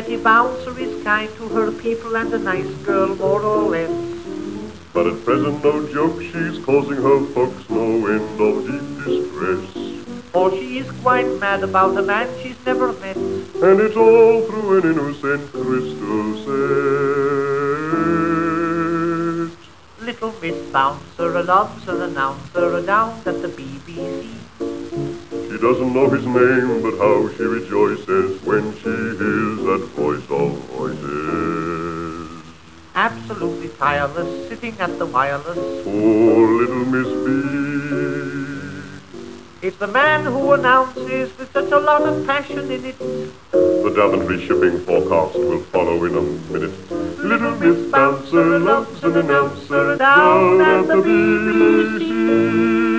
Betty Bouncer is kind to her people and a nice girl more or less. But at present, no joke, she's causing her folks no end of deep distress. For she is quite mad about a man she's never met. And it's all through an innocent crystal set. Little Miss Bouncer, a announcer, announcer, down at the BBC. She doesn't know his name, but how she rejoices when she hears that voice of voices. Absolutely tireless, sitting at the wireless. Poor little Miss B. It's the man who announces with such a lot of passion in it. The Daventry shipping forecast will follow in a minute. Little Miss Bouncer loves an announcer down at the BBC.